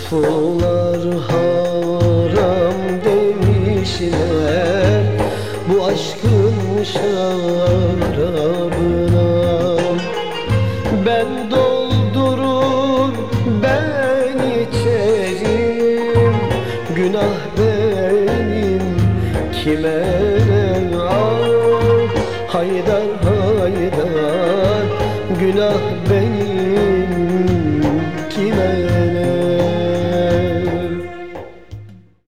Sular haram demişler bu aşkın şarabına. Ben doldurur ben içerim, günah benim kime ne? Ah Haydar Haydar, günah